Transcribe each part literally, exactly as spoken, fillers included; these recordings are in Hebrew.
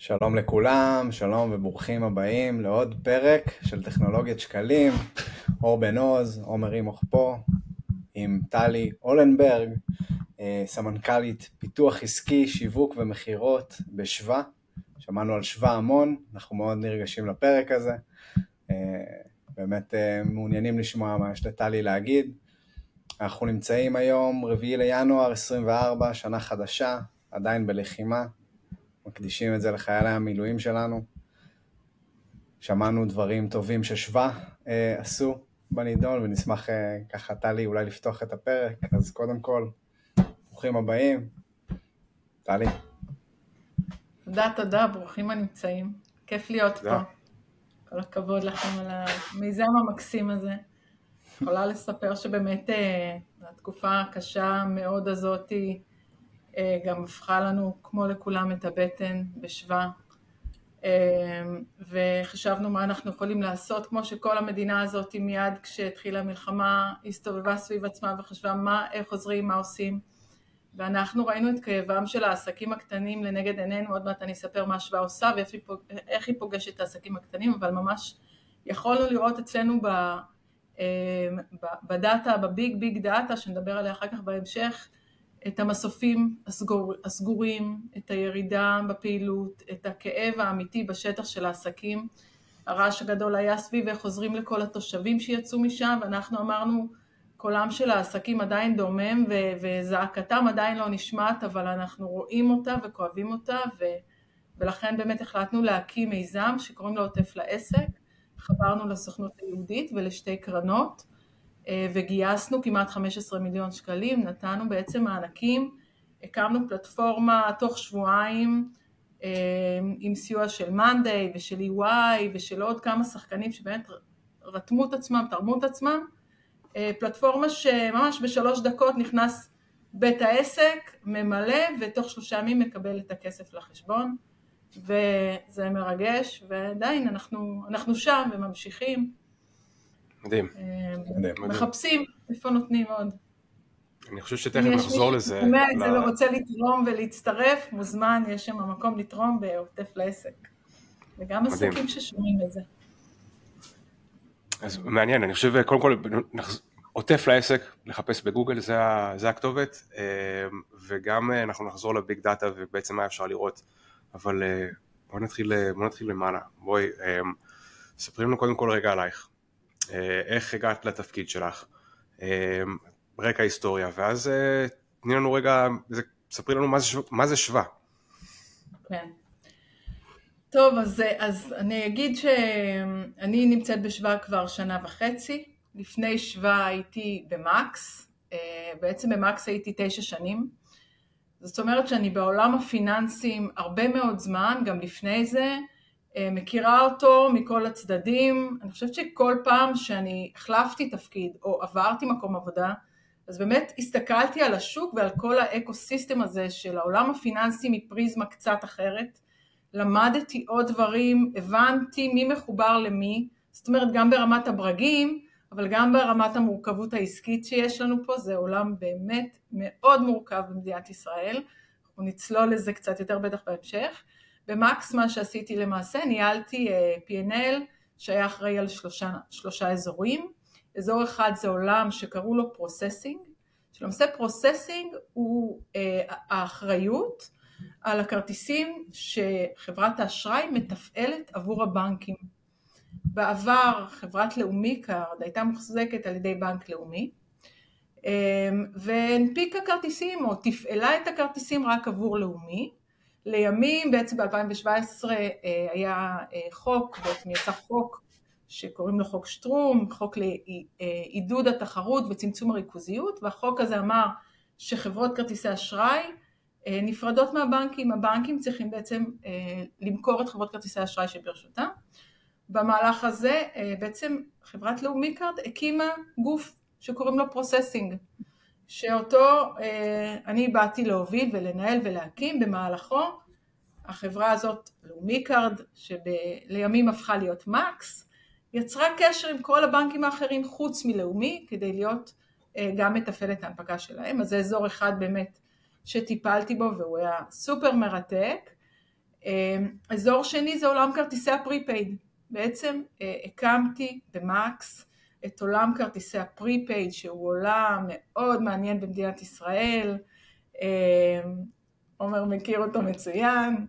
שלום לכולם, שלום וברוכים הבאים לעוד פרק של טכנולוגיית שקלים. אור בן עוז, עומר רימוך פה, עם טלי אולנברג, סמנכ"לית פיתוח עסקי, שיווק ומחירות בשווה. שמענו על שווה המון, אנחנו מאוד נרגשים לפרק הזה. באמת מעוניינים לשמוע מה יש לטלי להגיד. אנחנו נמצאים היום רביעי לינואר עשרים וארבע, שנה חדשה, עדיין בלחימה. מקדישים את זה לחיילי המילואים שלנו. שמענו דברים טובים ששווה אה, עשו בנידון, ונשמח אה, ככה טלי אולי לפתוח את הפרק. אז קודם כל, ברוכים הבאים. טלי. תודה, תודה, ברוכים הנמצאים. כיף להיות פה. כל הכבוד לכם על המיזם המקסים הזה. יכולה לספר שבאמת אה, התקופה הקשה מאוד הזאת אה, גם הפכה לנו כמו לכולם את הבטן בשווה. וחשבנו מה אנחנו יכולים לעשות, כמו שכל המדינה הזאת מיד כשהתחילה המלחמה הסתובבה סביב עצמה וחשבה מה, איך עוזרים, מה עושים. ואנחנו ראינו את כאבם של העסקים הקטנים לנגד עינינו. עוד מעט אני אספר מה שווה עושה ואיך היא פוגשת את העסקים הקטנים, אבל ממש יכולנו לראות אצלנו בדאטה, בביג ביג דאטה, שנדבר עליה אחר כך בהמשך, את המסופים הסגור, הסגורים, את הירידה בפעילות, את הכאב האמיתי בשטח של העסקים. הרעש הגדול היה סביב איך חוזרים לכל התושבים שיצאו משם, ואנחנו אמרנו, קולם של העסקים עדיין דומם, ו- וזעקתם עדיין לא נשמעת, אבל אנחנו רואים אותה וכואבים אותה, ו- ולכן באמת החלטנו להקים מיזם שקוראים לו עוטף לעסק. חברנו לסוכנות היהודית ולשתי קרנות, וגייסנו כמעט חמישה עשר מיליון שקלים, נתנו בעצם מענקים, הקמנו פלטפורמה תוך שבועיים, עם סיוע של מאנדיי ושל אי וואי ושל עוד כמה שחקנים שבאמת רתמו את עצמם, תרמו את עצמם, פלטפורמה שממש בשלוש דקות נכנס בית העסק, ממלא, ותוך שלושה ימים מקבל את הכסף לחשבון, וזה מרגש, ועדיין אנחנו, אנחנו שם וממשיכים. מדהים. מחפשים איפה נותנים עוד. אני חושב שתכף נחזור לזה. אם יש מי ששומע את זה ורוצה לתרום ולהצטרף, מוזמן, יש שם מקום לתרום בעוטף לעסק. וגם עסקים ששומעים את זה. אז מעניין, אני חושב, קודם כל, עוטף לעסק, לחפש בגוגל, זה, זה הכתובת, וגם אנחנו נחזור לביג דאטה, ובעצם מה אפשר לראות, אבל בוא נתחיל, בוא נתחיל למעלה. בואי, ספרים לנו קודם כל רגע עלייך. איך הגעת לתפקיד שלך, רקע היסטוריה, ואז תני לנו רגע, ספרי לנו מה זה, מה זה שווה. כן. טוב, אז, אז אני אגיד שאני נמצאת בשווה כבר שנה וחצי. לפני שווה הייתי במקס, בעצם במקס הייתי תשע שנים. זאת אומרת שאני בעולם הפיננסים הרבה מאוד זמן, גם לפני זה, מכירה אותו מכל הצדדים. אני חושבת שכל פעם שאני החלפתי תפקיד או עברתי מקום עבודה, אז באמת הסתכלתי על השוק ועל כל האקוסיסטם הזה של העולם הפיננסי מפריזמה קצת אחרת. למדתי עוד דברים, הבנתי מי מחובר למי, זאת אומרת גם ברמת הברגים, אבל גם ברמת המורכבות העסקית שיש לנו פה. זה עולם באמת מאוד מורכב במדינת ישראל, אנחנו נצלול לזה קצת יותר בטח בהמשך. במקס מה שעשיתי למעשה, ניהלתי פי אנד אל שהיה אחראי על שלושה, שלושה אזורים. אזור אחד זה עולם שקראו לו פרוססינג, שלמעשה פרוססינג הוא אה, האחריות על הכרטיסים שחברת האשראי מתפעלת עבור הבנקים. בעבר חברת לאומי קארד הייתה מוחזקת על ידי בנק לאומי, והנפיקה כרטיסים או תפעלה את הכרטיסים רק עבור לאומי. לימים, בעצם ב-אלפיים שבע עשרה היה חוק, בעצם יצא חוק שקוראים לו חוק שטרום, חוק לעידוד התחרות וצמצום הריכוזיות, והחוק הזה אמר שחברות כרטיסי אשראי נפרדות מהבנקים, הבנקים צריכים בעצם למכור את חברות כרטיסי אשראי שברשותם. במהלך הזה בעצם חברת לאומי קארד הקימה גוף שקוראים לו פרוססינג, שאותו אני באתי להוביל ולנהל ולהקים. במהלכו החברה הזאת, לאומי קארד, שלימים הפכה להיות מקס, יצרה קשר עם כל הבנקים האחרים חוץ מלאומי, כדי להיות גם מתפעלת ההנפקה שלהם. אז זה אזור אחד באמת שטיפלתי בו, והוא היה סופר מרתק. אזור שני זה עולם כרטיסי הפריפייד. בעצם הקמתי במקס את עולם כרטיסי הפריפייד, שהוא עולם מאוד מעניין במדינת ישראל. עומר מכיר אותו מצוין,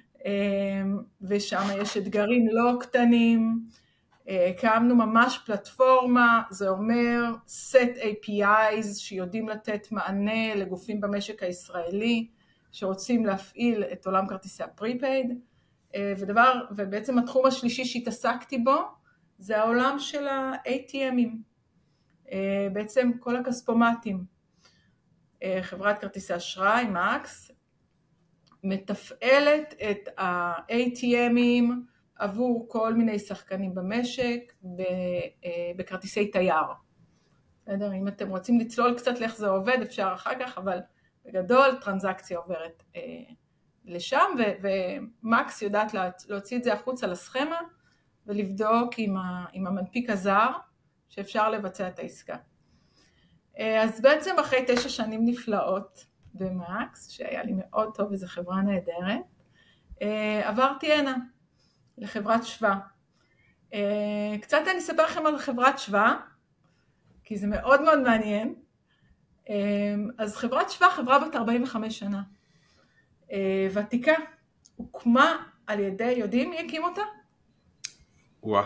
ושם יש אתגרים לא קטנים. הקמנו ממש פלטפורמה, זה אומר set איי פי איז שיודעים לתת מענה לגופים במשק הישראלי, שרוצים להפעיל את עולם כרטיסי הפריפייד, ודבר, ובעצם התחום השלישי שהתעסקתי בו, זה העולם של ה-איי טי אמים, בעצם כל הכספומטים. חברת כרטיסי אשראי, מקס, מתפעלת את ה-איי טי אמים עבור כל מיני שחקנים במשק, בכרטיסי תייר. בסדר? אם אתם רוצים לצלול קצת לאיך זה עובד, אפשר אחר כך, אבל בגדול טרנזקציה עוברת אה, לשם, ו- ומקס יודעת להוציא את זה החוצה לסכמה, ולבדוק עם, ה- עם המנפיק הזר, שאפשר לבצע את העסקה. אה, אז בעצם אחרי תשע שנים נפלאות במקס, שהיה לי מאוד טוב, וזו חברה נהדרת, אה, עברתי הנה, לחברת שווה. אה, קצת אני אספר לכם על חברת שווה, כי זה מאוד מאוד מעניין. אז חברת שווה, חברה בת ארבעים וחמש שנה, ותיקה, הוקמה על ידי, יודעים מי הקים אותה? וואה.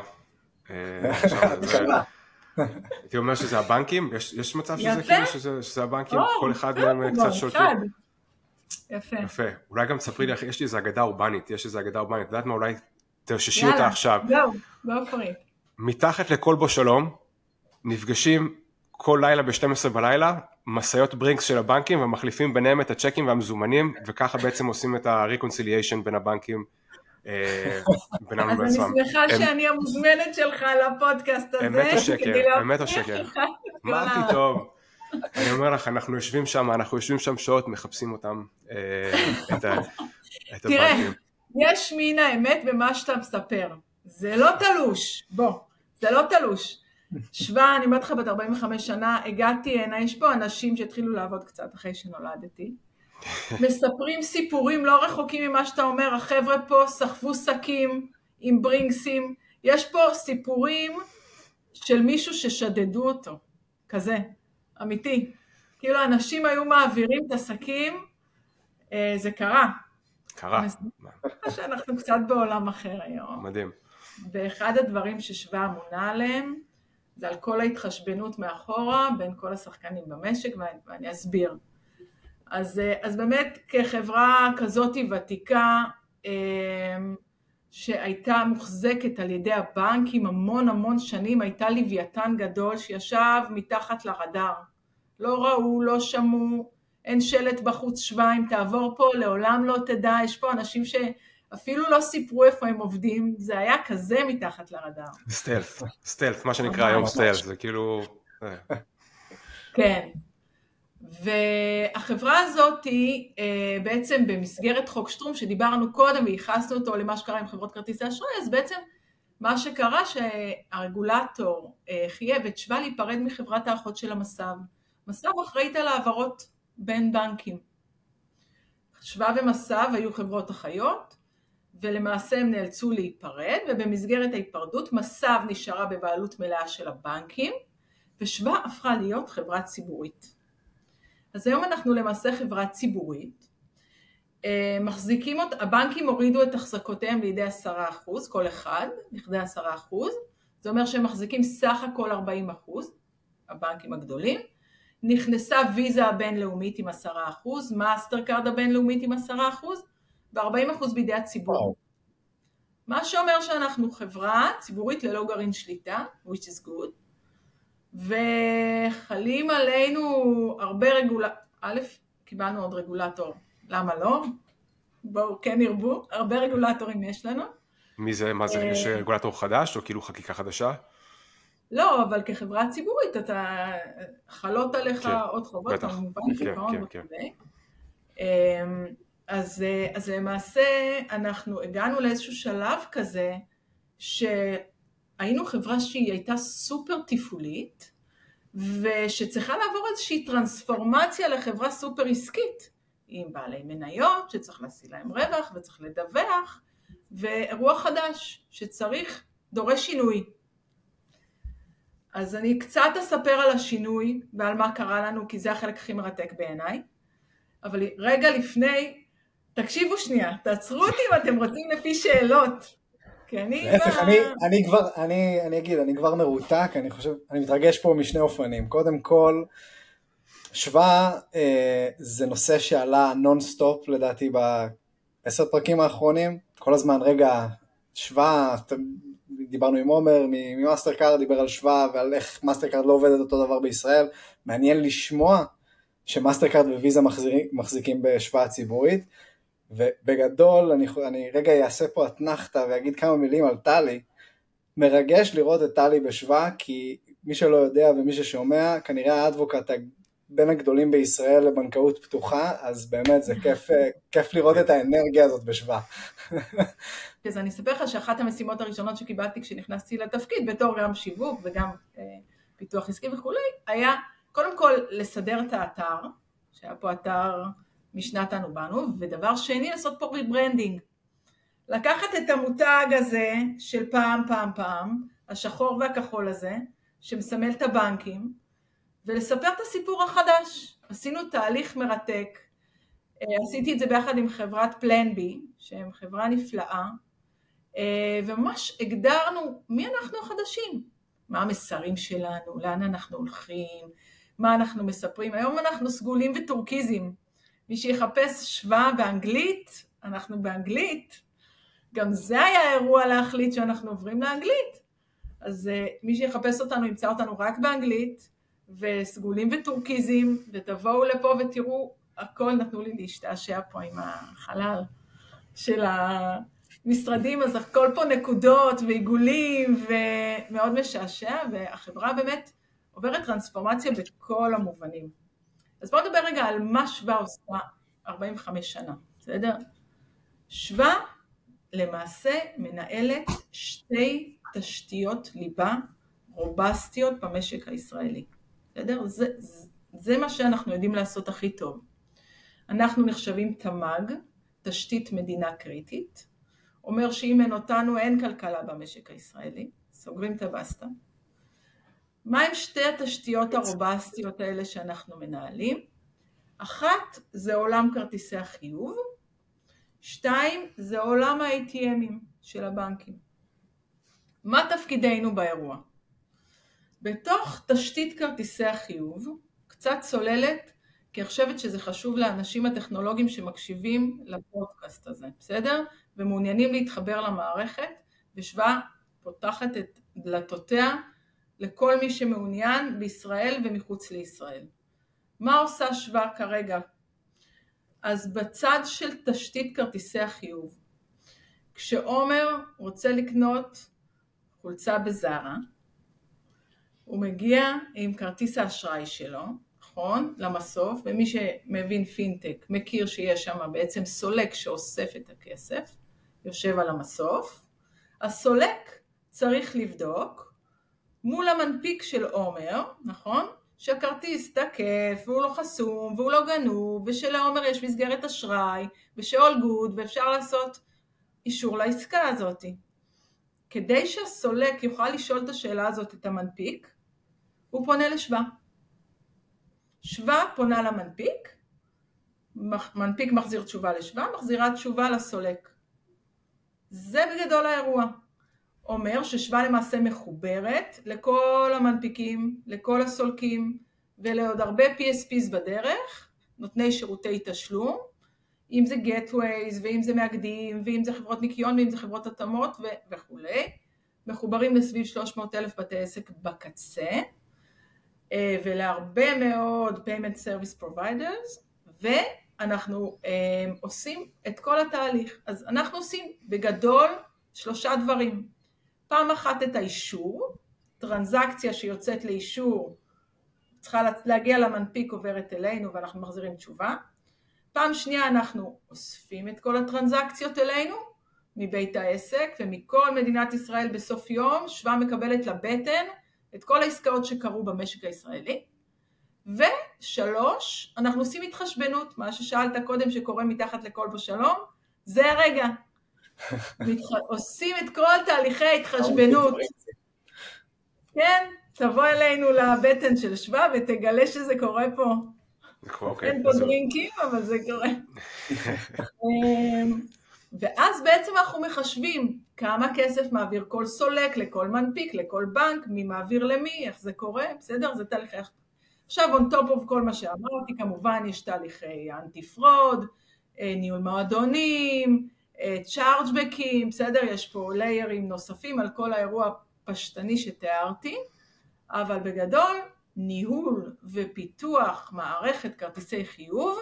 הייתי אומר שזה הבנקים, יש מצב שזה כאילו שזה הבנקים, כל אחד מהם קצת שולטים. יפה. יפה, אולי גם תספרי לי, יש לי איזו אגדה אורבנית, יש איזו אגדה אורבנית, יודעת מה, אולי תרששי אותה עכשיו. יאללה, זהו, לא פריט. מתחת לכל בו שלום, נפגשים כל לילה ב-שתים עשרה בלילה, מסעיות ברינקס של הבנקים, ומחליפים ביניהם את הצ'קים והמזומנים, וככה בעצם עושים את ה-reconciliation בין הבנקים, ביננו בעצמם. אז אני שמחה שאני המוזמנת שלך לפודקאסט הזה. אמת השקר, אמת השקר. מה פתאום? אני אומר לך, אנחנו יושבים שם, אנחנו יושבים שם שעות, מחפשים אותם, את הבנקים. תראה, יש מן האמת במה שאתה מספר. זה לא תלוש, בוא, זה לא תלוש. שווה, אני אומרת לך, בת ארבעים וחמש שנה, הגעתי הנה, יש פה אנשים שהתחילו לעבוד קצת אחרי שנולדתי, מספרים סיפורים לא רחוקים ממה שאתה אומר, החבר'ה פה סחבו שקים עם ברינקסים, יש פה סיפורים של מישהו ששדדו אותו, כזה, אמיתי. כאילו אנשים היו מעבירים את השקים, זה קרה. קרה. שאנחנו קצת בעולם אחר היום. מדהים. ואחד הדברים ששווה אמונה עליהם, זה על כל ההתחשבנות מאחורה, בין כל השחקנים במשק, ואני אסביר. אז, אז באמת כחברה כזאת ותיקה, שהייתה מוחזקת על ידי הבנקים המון המון שנים, הייתה לוויתן גדול שישב מתחת לרדאר. לא ראו, לא שמעו, אין שלט בחוץ שווה, אם תעבור פה, לעולם לא תדע, יש פה אנשים ש... אפילו לא סיפרו איפה הם עובדים, זה היה כזה מתחת לרדאר. סטלף, סטלף, מה שנקרא היום סטלף, זה כאילו... כן, והחברה הזאת היא בעצם במסגרת חוק שטרום, שדיברנו קודם וייחסנו אותו למה שקרה עם חברות כרטיסי אשראי, אז בעצם מה שקרה שהרגולטור חייב את שווה להיפרד מחברת האחות של המסב. מסב אחראית על העברות בין בנקים. שווה ומסב היו חברות אחיות, ולמעשה הם נאלצו להיפרד, ובמסגרת ההיפרדות מסב נשארה בבעלות מלאה של הבנקים, ושווה הפכה להיות חברה ציבורית. אז היום אנחנו למעשה חברה ציבורית, מחזיקים אותה, הבנקים הורידו את החזקותיהם לידי עשרה אחוז, כל אחד, לכדי עשרה אחוז, זה אומר שהם מחזיקים סך הכל ארבעים אחוז, הבנקים הגדולים, נכנסה ויזה הבינלאומית עם עשרה אחוז, מאסטר קארד הבינלאומית עם עשרה אחוז, ו-ארבעים אחוז בידי הציבור. מה שאומר שאנחנו חברה ציבורית ללא גרעין שליטה, which is good, וחלים עלינו הרבה רגולטור, א', קיבלנו עוד רגולטור, למה לא? בואו, כן ירבו, הרבה רגולטורים יש לנו. מי זה, מה זה, יש רגולטור חדש, או כאילו חקיקה חדשה? לא, אבל כחברה ציבורית, אתה חלות עליך עוד חובות, כמובן, כמובן וכו'. אז, אז למעשה אנחנו הגענו לאיזשהו שלב כזה, שהיינו חברה שהיא הייתה סופר טיפולית, ושצריכה לעבור איזושהי טרנספורמציה לחברה סופר עסקית, עם בעלי מניות שצריך להשיא להם רווח וצריך לדווח, ואירוע חדש שצריך, דורש שינוי. אז אני קצת אספר על השינוי ועל מה קרה לנו, כי זה החלק הכי מרתק בעיניי. אבל רגע לפני, תקשיבו שנייה, תעצרו אותי אם אתם רוצים לפי שאלות. כי אני... להפך, אני, אני כבר, אני, אני אגיד, אני כבר מרותק, אני חושב, אני מתרגש פה משני אופנים. קודם כל, שווה, אה, זה נושא שעלה נון-סטופ, לדעתי, בעשר פרקים האחרונים. כל הזמן, רגע, שווה, דיברנו עם עומר ממאסטרקארד, דיבר על שווה ועל איך מאסטרקארד לא עובדת אותו דבר בישראל. מעניין לשמוע שמאסטרקארד וויזה מחזיקים, מחזיקים בשווה הציבורית, ובגדול אני, אני רגע אעשה פה התנחתה ואגיד כמה מילים על טלי. מרגש לראות את טלי בשווה, כי מי שלא יודע ומי ששומע, כנראה האדבוקט בין הגדולים בישראל לבנקאות פתוחה, אז באמת זה כיף, כיף לראות את האנרגיה הזאת בשווה. אז אני אספר לך שאחת המשימות הראשונות שקיבלתי כשנכנסתי לתפקיד, בתור גם שיווק וגם אה, פיתוח עסקי וכולי, היה קודם כל לסדר את האתר, שהיה פה אתר משנת אנו באנו, ודבר שני לעשות פה ריברנדינג. לקחת את המותג הזה של פעם פעם פעם, השחור והכחול הזה, שמסמל את הבנקים, ולספר את הסיפור החדש. עשינו תהליך מרתק, עשיתי את זה ביחד עם חברת פלן בי, שהם חברה נפלאה, וממש הגדרנו מי אנחנו החדשים, מה המסרים שלנו, לאן אנחנו הולכים, מה אנחנו מספרים. היום אנחנו סגולים וטורקיזים, מי שיחפש שווה באנגלית, אנחנו באנגלית, גם זה היה אירוע להחליט שאנחנו עוברים לאנגלית, אז מי שיחפש אותנו ימצא אותנו רק באנגלית, וסגולים וטורקיזים, ותבואו לפה ותראו, הכל נתנו לי להשתעשע פה עם החלל של המשרדים, אז הכל פה נקודות ועיגולים, ומאוד משעשע, והחברה באמת עוברת טרנספורמציה בכל המובנים. אז בואו נדבר רגע על מה שווה עושה ארבעים וחמש שנה, בסדר? שווה למעשה מנהלת שתי תשתיות ליבה רובסטיות במשק הישראלי. בסדר? זה, זה, זה מה שאנחנו יודעים לעשות הכי טוב. אנחנו נחשבים תמ"ג, תשתית מדינה קריטית, אומר שאם אין אותנו אין כלכלה במשק הישראלי, סוגרים את הבסטה. מה הם שתי התשתיות הרובסטיות האלה שאנחנו מנהלים? אחת זה עולם כרטיסי החיוב, שתיים זה עולם ה-איי טי אמים של הבנקים. מה תפקידנו באירוע? בתוך תשתית כרטיסי החיוב, קצת צוללת, כי אני חושבת שזה חשוב לאנשים הטכנולוגיים שמקשיבים לפודקאסט הזה, בסדר? ומעוניינים להתחבר למערכת, ושווה פותחת את דלתותיה לכל מי שמעוניין בישראל ומחוץ לישראל. מה עושה שווה כרגע? אז בצד של תשתית כרטיסי החיוב, כשעומר רוצה לקנות חולצה בזארה, הוא מגיע עם כרטיס האשראי שלו, נכון? למסוף, ומי שמבין פינטק מכיר שיש שם בעצם סולק שאוסף את הכסף, יושב על המסוף. הסולק צריך לבדוק מול המנפיק של עומר, נכון? שהכרטיס תקף והוא לא חסום והוא לא גנוב, ושלעומר יש מסגרת אשראי ושאול גוד, ואפשר לעשות אישור לעסקה הזאת. כדי שהסולק יוכל לשאול את השאלה הזאת את המנפיק, הוא פונה לשווה. שווה פונה למנפיק, מנפיק מחזיר תשובה לשווה, מחזירה תשובה לסולק. זה בגדול האירוע. אומר ששווה למעשה מחוברת לכל המנפיקים, לכל הסולקים, ולעוד הרבה פי אס פי's בדרך, נותני שירותי תשלום, אם זה Gateways, ואם זה מאגדים, ואם זה חברות ניקיון, ואם זה חברות התאמות ו- וכו'. מחוברים לסביב שלוש מאות אלף בתי עסק בקצה, ולהרבה מאוד payment service providers, ואנחנו עושים את כל התהליך. אז אנחנו עושים בגדול שלושה דברים. פעם אחת את האישור, טרנזקציה שיוצאת לאישור, צריכה להגיע למנפיק, עוברת אלינו ואנחנו מחזירים תשובה. פעם שנייה אנחנו אוספים את כל הטרנזקציות אלינו, מבית העסק ומכל מדינת ישראל בסוף יום, שווה מקבלת לבטן את כל העסקאות שקרו במשק הישראלי. ושלוש, אנחנו עושים התחשבנות, מה ששאלת קודם שקורה מתחת לכל בשלום, זה הרגע. מתח... עושים את כל תהליכי ההתחשבנות. כן, תבוא אלינו לבטן של שווה ותגלה שזה קורה פה. אין פה דרינקים, אבל זה קורה. ואז בעצם אנחנו מחשבים כמה כסף מעביר כל סולק, לכל מנפיק, לכל בנק, מי מעביר למי, איך זה קורה, בסדר? זה תהליכי... עכשיו, on top of כל מה שאמרתי, כמובן יש תהליכי אנטי-פרוד, ניהול מועדונים, צ'ארג'בקים, בסדר? יש פה ליירים נוספים על כל האירוע הפשטני שתיארתי, אבל בגדול, ניהול ופיתוח מערכת כרטיסי חיוב,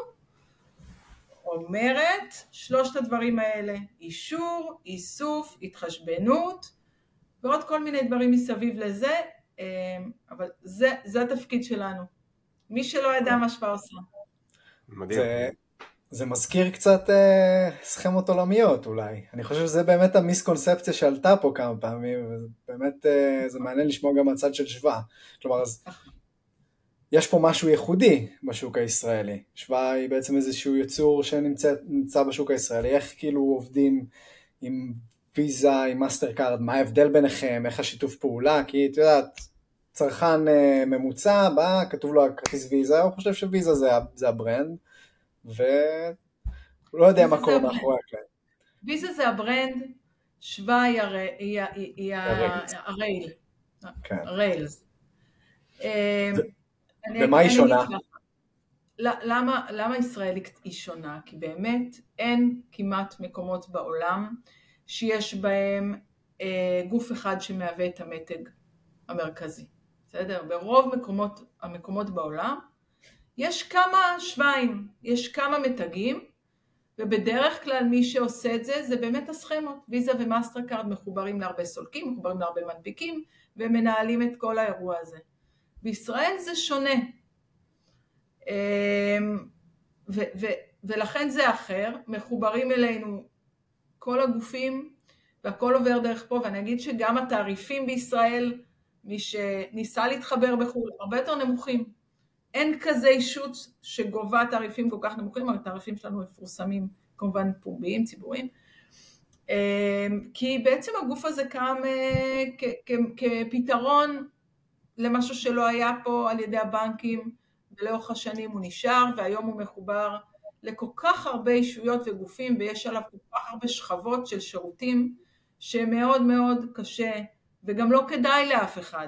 אומרת שלושת הדברים האלה, אישור, איסוף, התחשבנות, ועוד כל מיני דברים מסביב לזה, אבל זה, זה התפקיד שלנו. מי שלא ידע מה שווה עושה. מדהים. זה, זה מזכיר קצת אה, סכמות עולמיות אולי. אני חושב שזה באמת המיסקונספציה שעלתה פה כמה פעמים, ובאמת אה, זה מעניין לשמוע גם הצד של שווה. כלומר, אז יש פה משהו ייחודי בשוק הישראלי. שווה היא בעצם איזשהו יצור שנמצא בשוק הישראלי. איך כאילו עובדים עם ויזה, עם מאסטרקארד, מה ההבדל ביניכם, איך השיתוף פעולה, כי את יודעת, צרכן ממוצע, בא, כתוב לו כרטיס ויזה, הוא חושב שוויזה זה, זה הברנד, והוא לא יודע מה קורה מאחורי הקלעים. ויזה זה הברנד, שווה היא הרייל. הריילס. ומה היא שונה? למה, למה ישראלית היא שונה? כי באמת אין כמעט מקומות בעולם שיש בהם אה, גוף אחד שמהווה את המתג המרכזי. בסדר? ברוב מקומות, המקומות בעולם יש כמה שבעים, יש כמה מתגים, ובדרך כלל מי שעושה את זה, זה באמת הסכמות. ויזה ומאסטרקארד מחוברים להרבה סולקים, מחוברים להרבה מנפיקים, ומנהלים את כל האירוע הזה. בישראל זה שונה. ו- ו- ולכן זה אחר, מחוברים אלינו כל הגופים, והכל עובר דרך פה, ואני אגיד שגם התעריפים בישראל, מי שניסה להתחבר בחו"ל, הרבה יותר נמוכים. אין כזה אישות שגובה תעריפים כל כך נמוכים, אבל התעריפים שלנו מפורסמים, כמובן פומביים, ציבוריים, כי בעצם הגוף הזה קם כ- כ- כפתרון למשהו שלא היה פה על ידי הבנקים, ולאורך השנים הוא נשאר, והיום הוא מחובר לכל כך הרבה אישויות וגופים, ויש עליו כל כך הרבה שכבות של שירותים, שמאוד מאוד קשה, וגם לא כדאי לאף אחד,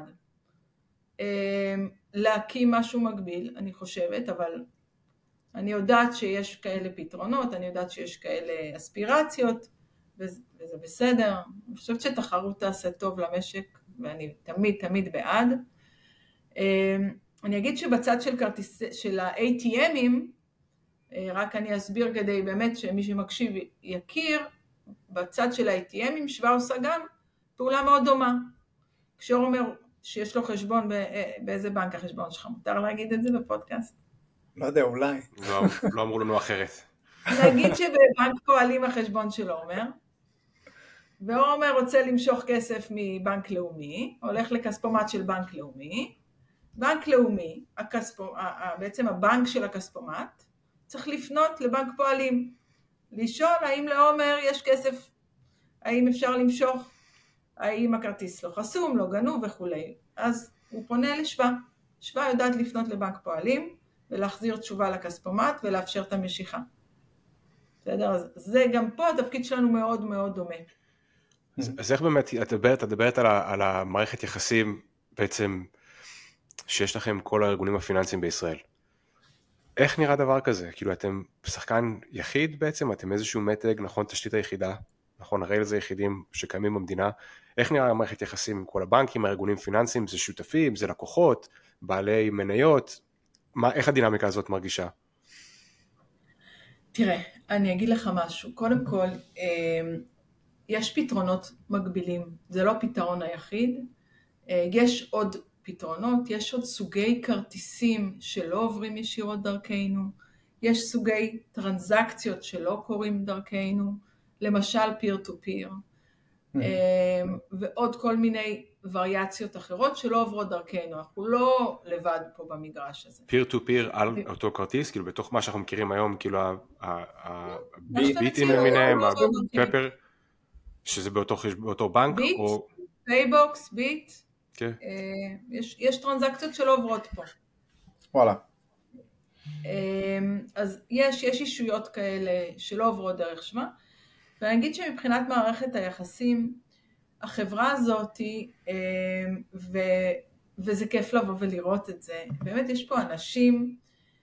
להקים משהו מקביל, אני חושבת, אבל אני יודעת שיש כאלה פתרונות, אני יודעת שיש כאלה אספירציות, וזה בסדר. אני חושבת שתחרות תעשה טוב למשק, ואני תמיד תמיד בעד. אני אגיד שבצד של כרטיס, של ה-איי טי אמים, רק אני אסביר כדי באמת שמי שמקשיב יכיר, בצד של ה-איי טי אמים שווה עושה גם פעולה מאוד דומה. כשאור אומר שיש לו חשבון באיזה בנק החשבון שלך, מותר להגיד את זה בפודקאסט? לא יודע, אולי. לא, לא אמרו לנו אחרת. נגיד שבבנק פועלים החשבון שלו אומר, ואור אומר רוצה למשוך כסף מבנק לאומי, הולך לכספומט של בנק לאומי, בנק לאומי, הכספו, בעצם הבנק של הכספומט, צריך לפנות לבנק פועלים, לשאול האם לעומר יש כסף, האם אפשר למשוך, האם הכרטיס לא חסום, לא גנוב וכו'. אז הוא פונה לשווה, שווה יודעת לפנות לבנק פועלים, ולהחזיר תשובה לכספומט ולאפשר את המשיכה. בסדר? אז זה גם פה התפקיד שלנו מאוד מאוד דומה. אז איך באמת, את מדברת, את מדברת על, על המערכת יחסים בעצם שיש לכם כל הארגונים הפיננסיים בישראל. איך נראה דבר כזה? כאילו אתם שחקן יחיד בעצם, אתם איזשהו מתג, נכון, תשתית היחידה, נכון, הרי לזה יחידים שקיימים במדינה. איך נראה המערכת יחסים עם כל הבנקים, הארגונים פיננסיים, זה שותפים, זה לקוחות, בעלי מניות, מה, איך הדינמיקה הזאת מרגישה? תראה, אני אגיד לך משהו. קודם כל, יש פתרונות מקבילים, זה לא הפתרון היחיד, יש עוד פתרונות, יש עוד סוגי כרטיסים שלא עוברים ישירות דרכנו, יש סוגי טרנזקציות שלא קורים דרכנו, למשל פיר טו פיר, ועוד כל מיני, וריאציות אחרות שלא עוברות דרכנו, אנחנו לא לבד פה במגרש הזה. פיר טו פיר על אותו כרטיס, כאילו בתוך מה שאנחנו מכירים היום, כאילו הביטים למיניהם, הפפר, שזה באותו בנק, ביט, או... פייבוקס, ביט, כן. יש טרנזקציות שלא עוברות פה. וואלה. אז יש, יש אישויות כאלה שלא עוברות דרך שמה, ואני אגיד שמבחינת מערכת היחסים, החברה הזאת, ו, וזה כיף לבוא ולראות את זה, באמת יש פה אנשים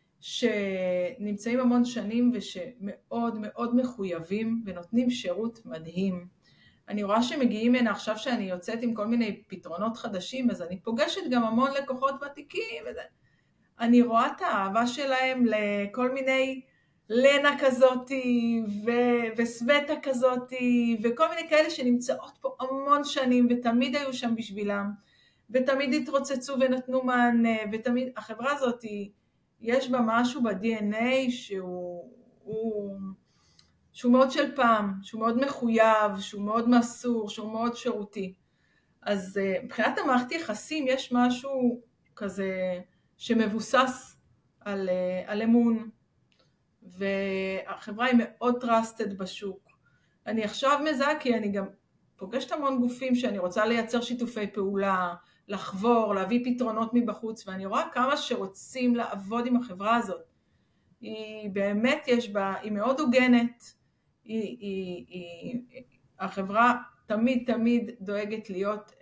שנמצאים המון שנים ושמאוד מאוד מחויבים ונותנים שירות מדהים. אני רואה שמגיעים הנה עכשיו שאני יוצאת עם כל מיני פתרונות חדשים, אז אני פוגשת גם המון לקוחות ותיקים, וזה. אני רואה את האהבה שלהם לכל מיני לנה כזאתי ו- וסווטה כזאתי וכל מיני כאלה שנמצאות פה המון שנים ותמיד היו שם בשבילם ותמיד התרוצצו ונתנו מענה, ותמיד החברה הזאת יש בה משהו ב-די אן איי שהוא הוא, שהוא מאוד של פעם, שהוא מאוד מחויב, שהוא מאוד מסור, שהוא מאוד שירותי. אז מבחינת המערכת יחסים יש משהו כזה שמבוסס על, על אמון, והחברה היא מאוד טרסטד בשוק. אני עכשיו מזהה כי אני גם פוגשת המון גופים שאני רוצה לייצר שיתופי פעולה, לחבור, להביא פתרונות מבחוץ, ואני רואה כמה שרוצים לעבוד עם החברה הזאת. היא באמת יש בה, היא מאוד הוגנת, היא, היא, היא, החברה תמיד תמיד דואגת להיות,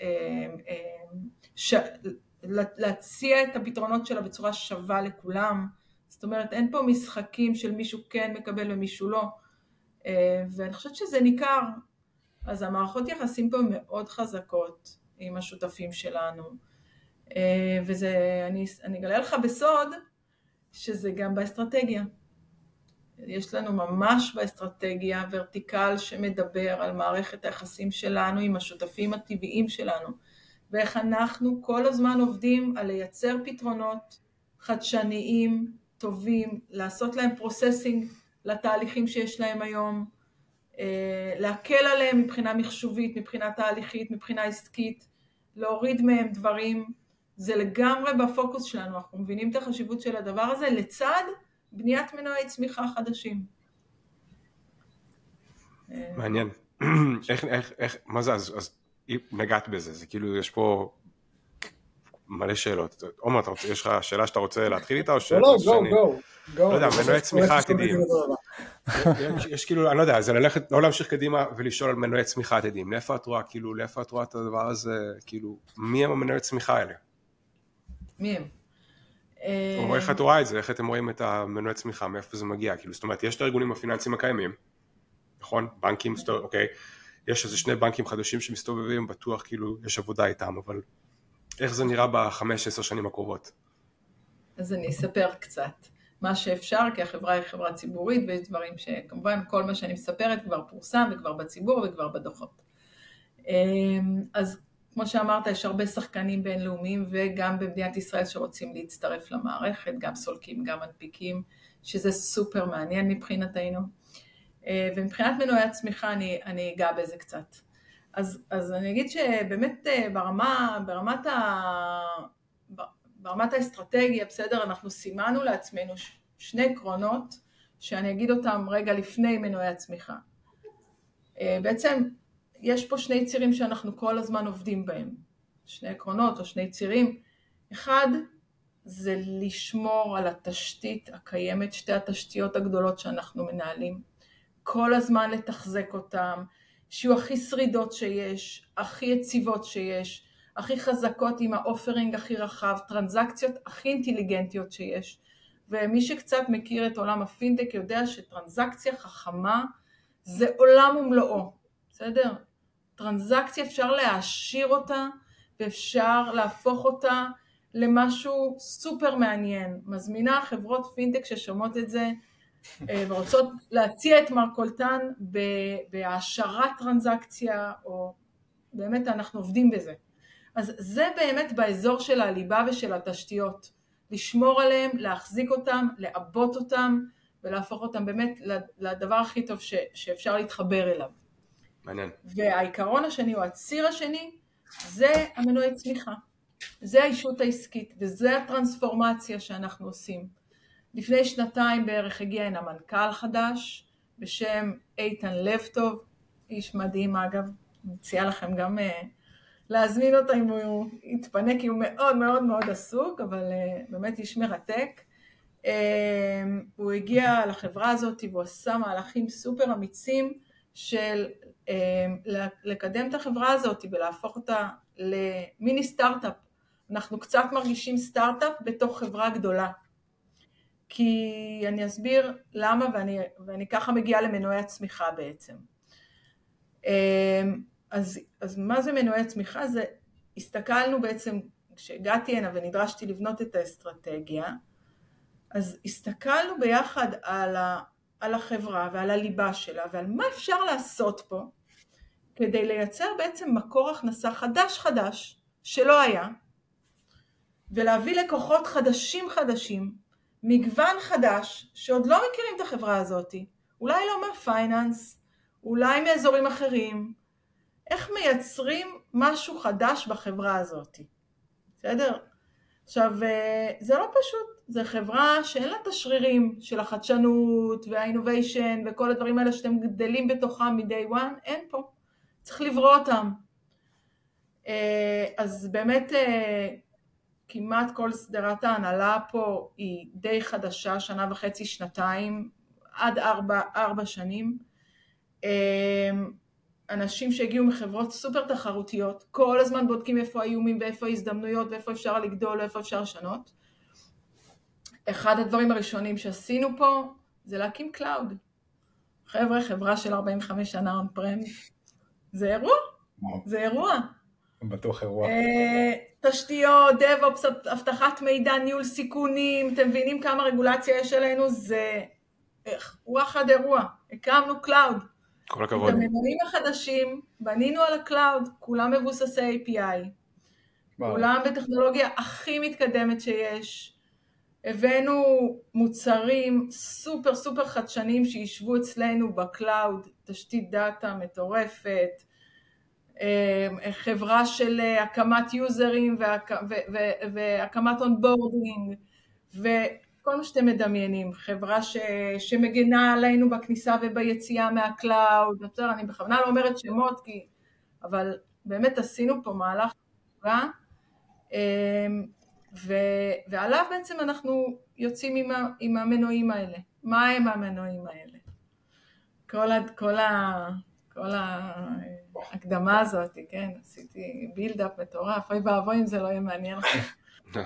ש, להציע את הפתרונות שלה בצורה שווה לכולם, זאת אומרת אין פה משחקים של מישהו כן מקבל ומישהו לא, ואני חושבת שזה ניכר, אז המערכות יחסים פה מאוד חזקות עם השותפים שלנו, וזה, אני, אני אגלה לך בסוד, שזה גם באסטרטגיה. יש לנו ממש באסטרטגיה ורטיקל שמדבר על מערכת היחסים שלנו עם השותפים הטבעיים שלנו, ואיך אנחנו כל הזמן עובדים על לייצר פתרונות חדשניים, טובים, לעשות להם פרוססינג לתהליכים שיש להם היום, להקל עליהם מבחינה מחשובית, מבחינה תהליכית, מבחינה עסקית, להוריד מהם דברים, זה לגמרי בפוקוס שלנו, אנחנו מבינים את החשיבות של הדבר הזה, לצד בניית מנועי צמיחה חדשים. מעניין. איך, איך, איך, מה זה, אז, אז נגעת בזה, זה כאילו יש פה מלא שאלות. עומר, אתה רוצה, יש לך שאלה שאתה רוצה להתחיל איתה, או ש... לא, גו, גו, גו. לא יודע, מנועי צמיחה עתידיים. יש כאילו, אני לא יודע, זה ללכת, לא להמשיך קדימה ולשאול על מנועי צמיחה עתידיים. לאיפה את רואה, כאילו, לאיפה את רואה את הדבר הזה, כאילו, מי הם המנועי צמיחה האלה? מי הם? או איך את רואה את זה, איך אתם רואים את המנועי צמיחה, מאיפה זה מגיע? כאילו, זאת אומרת, יש את הארגונים הפיננסיים הקיימים, נכון? בנקים, אוקיי, יש איזה שני בנקים חדשים שמסתובבים, בטוח כאילו יש עבודה איתם, אבל איך זה נראה בחמש, עשר שנים הקרובות? אז אני אספר קצת מה שאפשר, כי החברה היא חברה ציבורית, ויש דברים שכמובן כל מה שאני מספרת כבר פורסם, וכבר בציבור וכבר בדוחות. אז כמו שאמרת, יש הרבה שחקנים בינלאומיים, וגם במדינת ישראל שרוצים להצטרף למערכת, גם סולקים, גם מנפיקים, שזה סופר מעניין מבחינתנו. ומבחינת מנועי הצמיחה אני, אני אגע בזה קצת. אז, אז אני אגיד שבאמת ברמה, ברמת, ה, ברמת האסטרטגיה, בסדר, אנחנו סימנו לעצמנו שני עקרונות, שאני אגיד אותם רגע לפני מנועי הצמיחה. בעצם יש פה שני צירים שאנחנו כל הזמן עובדים בהם, שני עקרונות או שני צירים. אחד זה לשמור על התשתית הקיימת, שתי התשתיות הגדולות שאנחנו מנהלים, כל הזמן לתחזק אותם, שיהיו הכי שרידות שיש, הכי יציבות שיש, הכי חזקות עם האופרינג הכי רחב, טרנזקציות הכי אינטליגנטיות שיש. ומי שקצת מכיר את עולם הפינטק יודע שטרנזקציה חכמה זה עולם ומלואו, בסדר? טרנזקציה אפשר להעשיר אותה ואפשר להפוך אותה למשהו סופר מעניין. מזמינה חברות פינטק ששומעות את זה ורוצות להציע את מרכולתן בהעשרת טרנזקציה, או באמת אנחנו עובדים בזה. אז זה באמת באזור של הליבה ושל התשתיות, לשמור עליהם, להחזיק אותם, לעבות אותם ולהפוך אותם באמת לדבר הכי טוב ש- שאפשר להתחבר אליו. מעניין. והעיקרון השני או הציר השני זה המנועי צמיחה, זה האישות העסקית, וזה הטרנספורמציה שאנחנו עושים. לפני שנתיים בערך הגיע הנה מנכ"ל חדש, בשם איתן לבטוב, איש מדהים אגב, מציעה לכם גם uh, להזמין אותו אם הוא יתפנה, כי הוא מאוד מאוד מאוד עסוק, אבל uh, באמת איש מרתק. Uh, הוא הגיע לחברה הזאת והוא עשה מהלכים סופר אמיצים של uh, לקדם את החברה הזאת ולהפוך אותה למיני סטארט-אפ. אנחנו קצת מרגישים סטארט-אפ בתוך חברה גדולה. כי אני אסביר למה, ואני, ואני ככה מגיעה למנועי הצמיחה בעצם. אז, אז מה זה מנועי הצמיחה? זה, הסתכלנו בעצם, כשהגעתי הנה ונדרשתי לבנות את האסטרטגיה, אז הסתכלנו ביחד על, ה, על החברה ועל הליבה שלה, ועל מה אפשר לעשות פה, כדי לייצר בעצם מקור הכנסה חדש חדש, שלא היה, ולהביא לקוחות חדשים חדשים, מגוון חדש, שעוד לא מכירים את החברה הזאת, אולי לא מהפייננס, אולי מאזורים אחרים, איך מייצרים משהו חדש בחברה הזאת, בסדר? עכשיו, זה לא פשוט, זה חברה שאין לה את השרירים של החדשנות והאינוביישן וכל הדברים האלה שאתם גדלים בתוכם מ-day one, אין פה, צריך לברוא אותם. אז באמת, כמעט כל סדרת ההנהלה פה היא די חדשה, שנה וחצי, שנתיים, עד ארבע, ארבע שנים. אנשים שהגיעו מחברות סופר תחרותיות, כל הזמן בודקים איפה האיומים ואיפה ההזדמנויות ואיפה אפשר לגדול ואיפה אפשר לשנות. אחד הדברים הראשונים שעשינו פה זה להקים קלאוד. חבר'ה, חברה של ארבעים וחמש שנה און פרם, זה אירוע, זה אירוע. בטוח אירוע. תשתיות, דב-אופס, הבטחת מידע, ניהול סיכונים, אתם מבינים כמה רגולציה יש עלינו, זה וואחד אירוע, הקמנו קלאוד. כל הכבוד. את המנועים החדשים, בנינו על הקלאוד, כולם מבוססי איי פי איי, כולם בטכנולוגיה הכי מתקדמת שיש, הבאנו מוצרים סופר סופר חדשנים שישבו אצלנו בקלאוד, תשתית דאטה מטורפת, חברה של הקמת יוזרים והקמת אונבורדינג וכל מה שאתם מדמיינים, חברה ש, שמגנה עלינו בכניסה וביציאה מהקלאוד, אני בכוונה לא אומרת שמות, כי, אבל באמת עשינו פה מהלך טובה, ו, ועליו בעצם אנחנו יוצאים עם, ה, עם המנועים האלה. מה הם המנועים האלה? כל, ה, כל, ה, כל ההקדמה הזאת, כן, עשיתי בילדאפ מטורף, אוי ואבוי אם זה לא יהיה מעניין לכם.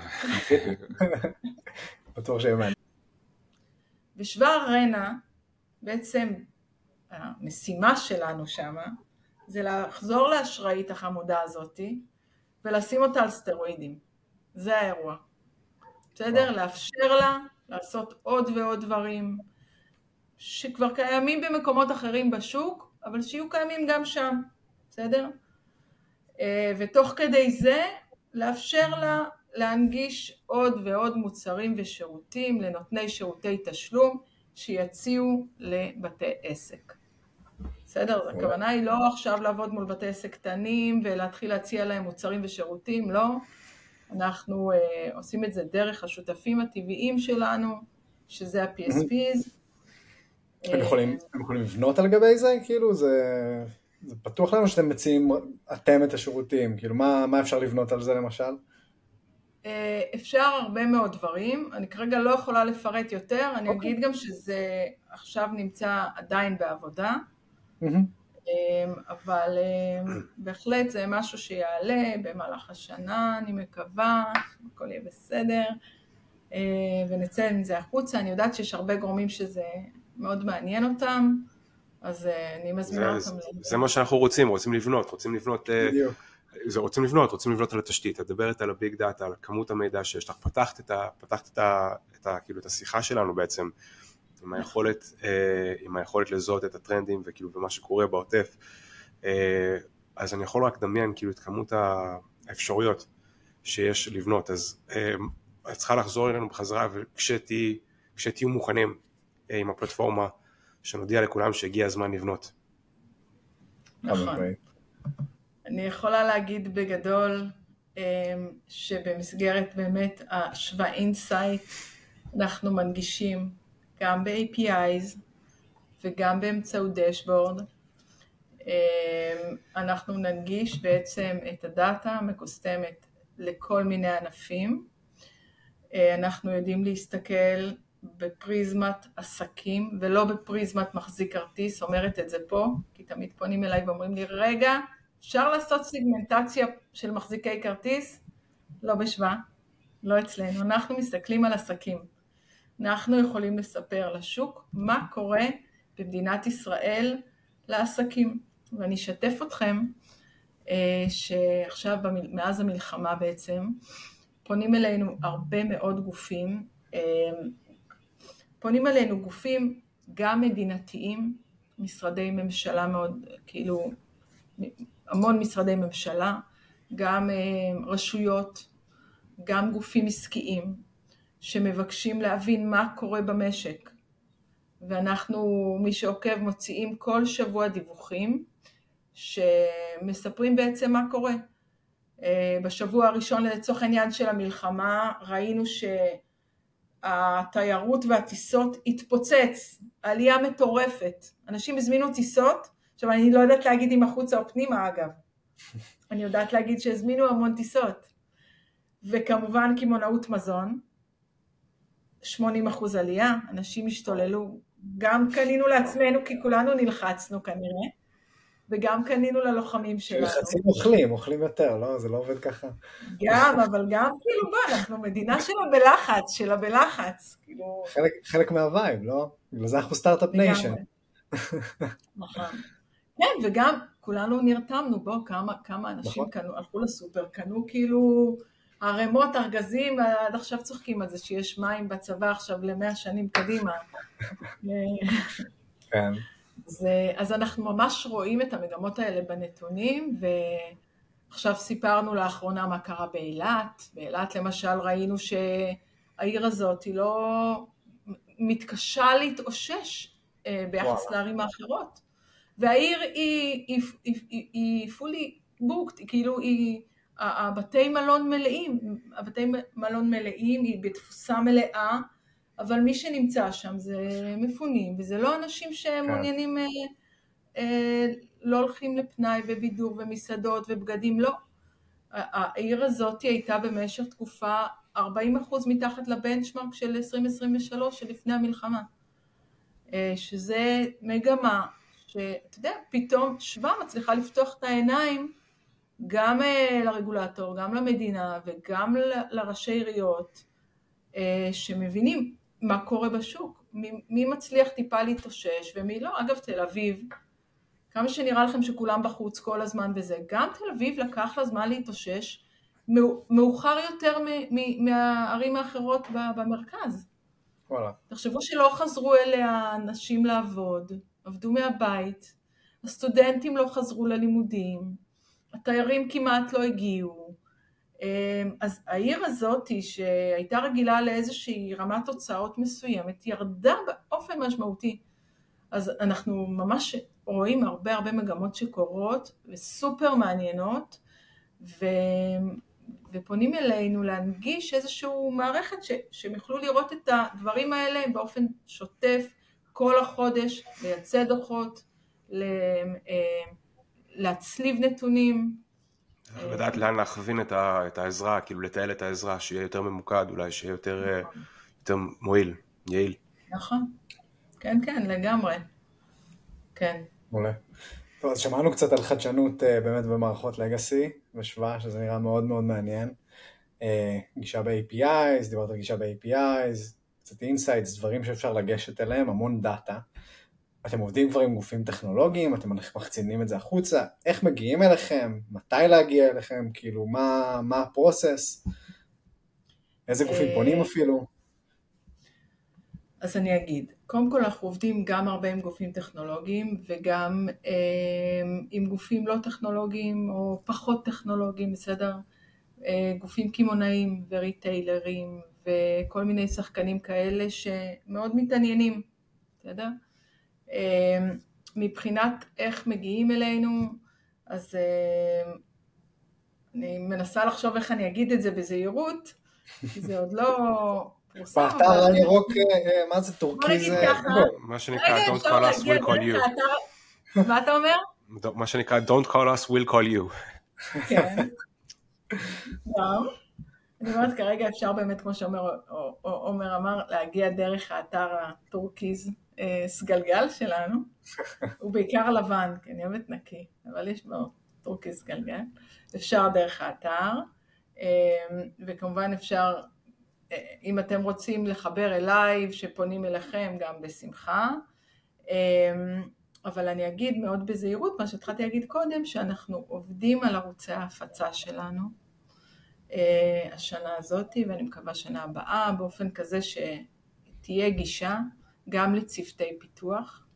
בטוח שיהיה מעניין. בשבע ארנה, בעצם המשימה שלנו שם, זה לחזור לאשראית החמודה הזאת, ולשים אותה על סטרואידים. זה האירוע. בסדר? לאפשר לה לעשות עוד ועוד דברים, שכבר קיימים במקומות אחרים בשוק, אבל שיהיו קיימים גם שם. בסדר? ותוך כדי זה, לאפשר לה להנגיש עוד ועוד מוצרים ושירותים לנותני שירותי תשלום שיציעו לבתי עסק. בסדר? הכוונה היא לא עכשיו לעבוד מול בתי עסק קטנים ולהתחיל להציע להם מוצרים ושירותים, לא. אנחנו uh, עושים את זה דרך השותפים הטבעיים שלנו, שזה ה-פי אס פי'ס. הם יכולים, הם יכולים לבנות על גבי זה? כאילו זה, זה פתוח לנו שאתם מציעים אתם את השירותים, כאילו מה, מה אפשר לבנות על זה למשל? אפשר הרבה מאוד דברים, אני כרגע לא יכולה לפרט יותר, אני okay. אגיד גם שזה עכשיו נמצא עדיין בעבודה, mm-hmm. אבל בהחלט זה משהו שיעלה במהלך השנה, אני מקווה, הכל יהיה בסדר, ונצא עם זה החוצה, אני יודעת שיש הרבה גורמים שזה מאוד מעניין אותם, אז אני מזמינה אותם. זה, זה מה שאנחנו רוצים, רוצים לבנות, רוצים לבנות... בדיוק. זה רוצים לבנות, רוצים לבנות על התשתית, את מדברת על הביג דאטה, על כמות המידע שיש לך, פתחת את ה, פתחת את ה, את ה, כאילו את השיחה שלנו בעצם, עם היכולת, עם היכולת לזהות את הטרנדים וכאילו במה שקורה בעוטף, אז אני יכול רק לדמיין כאילו את כמות האפשרויות שיש לבנות, אז את צריכה לחזור אלינו בחזרה, וכשתהיו, כשתהיו מוכנים עם הפלטפורמה, שנודיע לכולם שהגיע הזמן לבנות. נכון. אני יכולה להגיד בגדול שבמסגרת באמת השוואה אינסייט אנחנו מנגישים גם ב-איי פי איז וגם באמצעות דשבורד. אנחנו ננגיש בעצם את הדאטה המקוסטמת לכל מיני ענפים. אנחנו יודעים להסתכל בפריזמת עסקים ולא בפריזמת מחזיק כרטיס, אומרת את זה פה, כי תמיד פונים אליי ואומרים לי, רגע, אפשר לעשות סיגמנטציה של מחזיקי כרטיס? לא בשוואה, לא אצלנו. אנחנו מסתכלים על עסקים. אנחנו יכולים לספר לשוק מה קורה במדינת ישראל לעסקים. ואני אשתף אתכם שעכשיו מאז המלחמה בעצם פונים אלינו הרבה מאוד גופים, פונים אלינו גופים גם מדינתיים, משרדי ממשלה מאוד, כאילו המון משרדי ממשלה, גם רשויות, גם גופים עסקיים שמבקשים להבין מה קורה במשק. ואנחנו, מי שעוקב, מוציאים כל שבוע דיווחים שמספרים בעצם מה קורה. בשבוע הראשון לצורך העניין של המלחמה ראינו שהתיירות והטיסות התפוצץ, עלייה מטורפת. אנשים הזמינו טיסות, עכשיו אני לא יודעת להגיד אם החוצה או פנימה אגב. אני יודעת להגיד שהזמינו המון טיסות. וכמובן קמעונאות מזון, שמונים אחוז עלייה, אנשים השתוללו, גם קנינו לעצמנו כי כולנו נלחצנו כנראה, וגם קנינו ללוחמים שלנו. נלחצים אוכלים, אוכלים יותר, לא? זה לא עובד ככה. גם, אבל גם כאילו בוא, אנחנו מדינה שלה בלחץ, שלה בלחץ. כאילו... חלק, חלק מהווייב, לא? בגלל זה אנחנו סטארט-אפ ניישן. נכון. כן, וגם כולנו נרתמנו, בוא, כמה, כמה אנשים נכון. קנו, הלכו לסופר, קנו כאילו הרמות, ארגזים, עד עכשיו צוחקים על זה שיש מים בצבא עכשיו למאה שנים קדימה. כן. זה, אז אנחנו ממש רואים את המגמות האלה בנתונים, ועכשיו סיפרנו לאחרונה מה קרה באילת. באילת למשל ראינו שהעיר הזאת היא לא מתקשה להתאושש ביחס לערים האחרות. והעיר היא, היא, היא, היא, היא fully booked, כאילו היא, הבתי מלון מלאים, הבתי מלון מלאים, היא בתפוסה מלאה, אבל מי שנמצא שם זה מפונים, וזה לא אנשים שמעוניינים, אה, אה, לא הולכים לפנאי ובידור ומסעדות ובגדים, לא. העיר הזאת הייתה במשך תקופה ארבעים אחוז מתחת לבנצ'מרק של עשרים עשרים ושלוש שלפני המלחמה, אה, שזה מגמה שאתה יודע, פתאום שבא מצליחה לפתוח את העיניים גם אה, לרגולטור, גם למדינה וגם ל- לראשי עיריות, אה, שמבינים מה קורה בשוק, מי, מי מצליח טיפה להתאושש ומי לא. אגב, תל אביב, כמה שנראה לכם שכולם בחוץ כל הזמן וזה, גם תל אביב לקח לה זמן להתאושש, מאוחר יותר מ- מ- מהערים האחרות במרכז. וואלה. תחשבו שלא חזרו אליה אנשים לעבוד, עבדו מהבית, הסטודנטים לא חזרו ללימודים, התיירים כמעט לא הגיעו. אז העיר הזאת שהייתה רגילה לאיזושהי רמת תוצאות מסוימת, ירדה באופן משמעותי. אז אנחנו ממש רואים הרבה הרבה מגמות שקורות וסופר מעניינות, ו... ופונים אלינו להנגיש איזשהו מערכת ש... שהם יוכלו לראות את הדברים האלה באופן שוטף כל החודש, לייצא דוחות, ל... להצליב נתונים. לדעת לאן להכווין את, ה... את העזרה, כאילו לתעל את העזרה, שיהיה יותר ממוקד, אולי שיהיה יותר, נכון. יותר מועיל, יעיל. נכון, כן כן, לגמרי. כן. מעולה. טוב, אז שמענו קצת על חדשנות באמת במערכות לגאסי ושוואה, שזה נראה מאוד מאוד מעניין. גישה ב-איי פי איז, דיברת על גישה ב-איי פי איז, קצת אינסייטס, דברים שאפשר לגשת אליהם, המון דאטה. אתם עובדים כבר עם גופים טכנולוגיים, אתם מחצינים את זה החוצה, איך מגיעים אליכם, מתי להגיע אליכם, כאילו מה, מה הפרוסס, איזה גופים פונים אפילו? אז אני אגיד, קודם כל אנחנו עובדים גם הרבה עם גופים טכנולוגיים, וגם אה, עם גופים לא טכנולוגיים או פחות טכנולוגיים, בסדר? אה, גופים קימונאים וריטיילרים וכל מיני שחקנים כאלה שמאוד מתעניינים, בסדר? אה, מבחינת איך מגיעים אלינו, אז אני מנסה לחשוב איך אני אגיד את זה בזהירות, כי זה עוד לא פורסם. באתר הירוק, מה זה טורקי זה? מה שנקרא Don't call us, we'll call you. מה אתה אומר? מה שנקרא Don't call us, we'll call you. כן. גם. אני אומרת, כרגע אפשר באמת, כמו שעומר אמר, להגיע דרך האתר הטורקיז סגלגל שלנו. הוא בעיקר לבן, כי אני אוהבת נקי, אבל יש בו טורקיז סגלגל. אפשר דרך האתר, וכמובן אפשר, אם אתם רוצים לחבר אליי, שפונים אליכם גם בשמחה. אבל אני אגיד מאוד בזהירות, מה שהתחלתי להגיד קודם, שאנחנו עובדים על ערוצי ההפצה שלנו, השנה הזאת, ואני מקווה שנה הבאה, באופן כזה שתהיה גישה גם לצוותי פיתוח,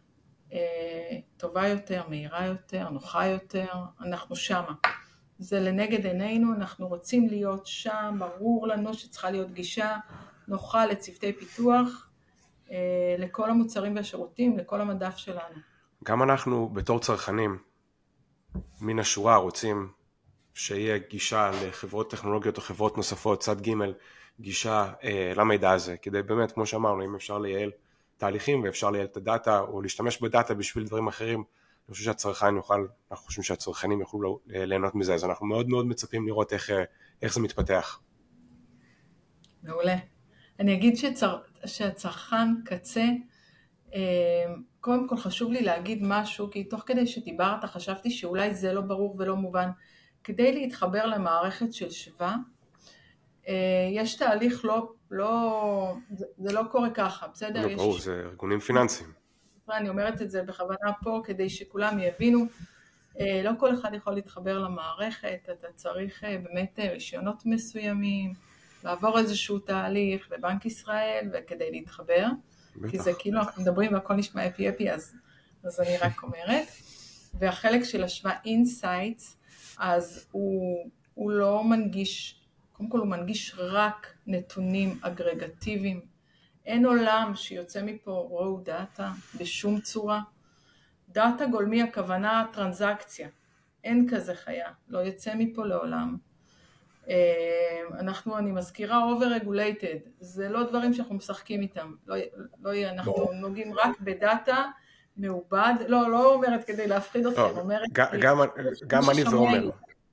טובה יותר, מהירה יותר, נוחה יותר, אנחנו שמה. זה לנגד עינינו, אנחנו רוצים להיות שם, ברור לנו שצריכה להיות גישה נוחה לצוותי פיתוח, לכל המוצרים והשירותים, לכל המדף שלנו. גם אנחנו בתור צרכנים, מן השורה רוצים שיהיה גישה לחברות טכנולוגיות או חברות נוספות, צד ג' גישה אה, למידע הזה, כדי באמת, כמו שאמרנו, אם אפשר לייעל תהליכים ואפשר לייעל את הדאטה או להשתמש בדאטה בשביל דברים אחרים, אני חושב שהצרכן יוכל, אנחנו חושבים שהצרכנים יוכלו ליהנות מזה, אז אנחנו מאוד מאוד מצפים לראות איך, איך זה מתפתח. מעולה. אני אגיד שצר... שהצרכן קצה, קודם כל חשוב לי להגיד משהו, כי תוך כדי שדיברת חשבתי שאולי זה לא ברור ולא מובן. כדי להתחבר למערכת של שווה, יש תהליך לא, לא, זה, זה לא קורה ככה, בסדר? לא ברור, יש... זה ארגונים פיננסיים. אני אומרת את זה בכוונה פה, כדי שכולם יבינו, לא כל אחד יכול להתחבר למערכת, אתה צריך באמת רישיונות מסוימים, לעבור איזשהו תהליך בבנק ישראל, וכדי להתחבר, בטח, כי זה כאילו אנחנו מדברים והכל נשמע אפי אפי, אז, אז אני רק אומרת. והחלק של השווה אינסייטס, אז הוא, הוא לא מנגיש, קודם כל הוא מנגיש רק נתונים אגרגטיביים, אין עולם שיוצא מפה ראו דאטה בשום צורה, דאטה גולמי הכוונה טרנזקציה, אין כזה חיה, לא יצא מפה לעולם. אנחנו, אני מזכירה, over-regulated, זה לא דברים שאנחנו משחקים איתם, לא, לא, אנחנו נוגעים רק בדאטה מעובד, לא, לא אומרת כדי להפחיד אתכם, אומרת... גם אני ועומר,